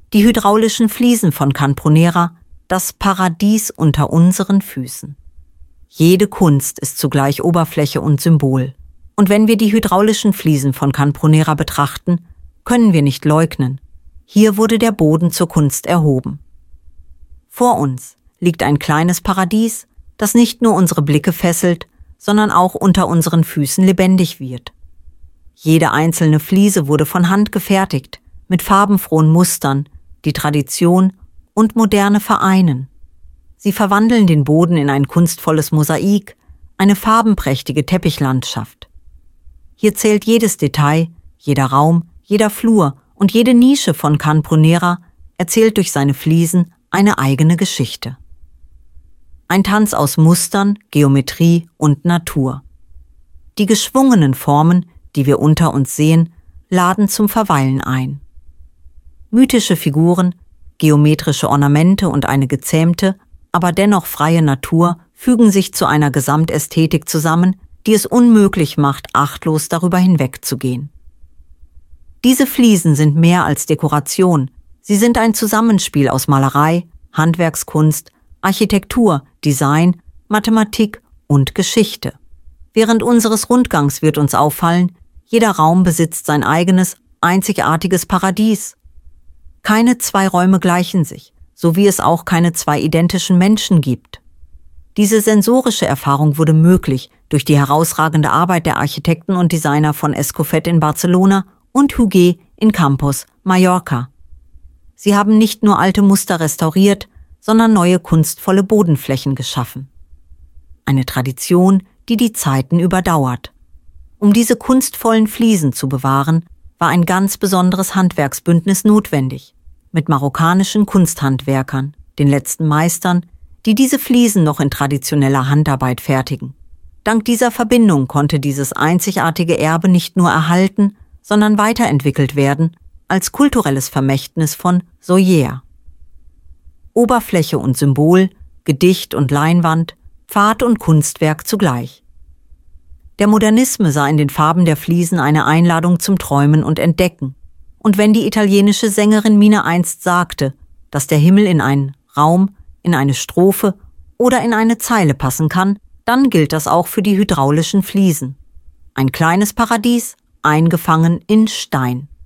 Die hydraulischen Fliesen von Canpronera, das Paradies unter unseren Füßen. Jede Kunst ist zugleich Oberfläche und Symbol. Und wenn wir die hydraulischen Fliesen von Canpronera betrachten, können wir nicht leugnen: Hier wurde der Boden zur Kunst erhoben. Vor uns liegt ein kleines Paradies, das nicht nur unsere Blicke fesselt, sondern auch unter unseren Füßen lebendig wird. Jede einzelne Fliese wurde von Hand gefertigt, mit farbenfrohen Mustern, die Tradition und Moderne vereinen. Sie verwandeln den Boden in ein kunstvolles Mosaik, eine farbenprächtige Teppichlandschaft. Hier zählt jedes Detail, jeder Raum, jeder Flur und jede Nische von Canpronera erzählt durch seine Fliesen eine eigene Geschichte. Ein Tanz aus Mustern, Geometrie und Natur. Die geschwungenen Formen, die wir unter uns sehen, laden zum Verweilen ein. Mythische Figuren, geometrische Ornamente und eine gezähmte, aber dennoch freie Natur fügen sich zu einer Gesamtästhetik zusammen, die es unmöglich macht, achtlos darüber hinwegzugehen. Diese Fliesen sind mehr als Dekoration. Sie sind ein Zusammenspiel aus Malerei, Handwerkskunst, Architektur, Design, Mathematik und Geschichte. Während unseres Rundgangs wird uns auffallen, jeder Raum besitzt sein eigenes, einzigartiges Paradies. Keine zwei Räume gleichen sich, so wie es auch keine zwei identischen Menschen gibt. Diese sensorische Erfahrung wurde möglich durch die herausragende Arbeit der Architekten und Designer von Escofet in Barcelona und Huguet in Campos, Mallorca. Sie haben nicht nur alte Muster restauriert, sondern neue kunstvolle Bodenflächen geschaffen. Eine Tradition, die die Zeiten überdauert. Um diese kunstvollen Fliesen zu bewahren, war ein ganz besonderes Handwerksbündnis notwendig, mit marokkanischen Kunsthandwerkern, den letzten Meistern, die diese Fliesen noch in traditioneller Handarbeit fertigen. Dank dieser Verbindung konnte dieses einzigartige Erbe nicht nur erhalten, sondern weiterentwickelt werden als kulturelles Vermächtnis von Soyer. Oberfläche und Symbol, Gedicht und Leinwand, Pfad und Kunstwerk zugleich. Der Modernisme sah in den Farben der Fliesen eine Einladung zum Träumen und Entdecken. Und wenn die italienische Sängerin Mina einst sagte, dass der Himmel in einen Raum, in eine Strophe oder in eine Zeile passen kann, dann gilt das auch für die hydraulischen Fliesen. Ein kleines Paradies, eingefangen in Stein.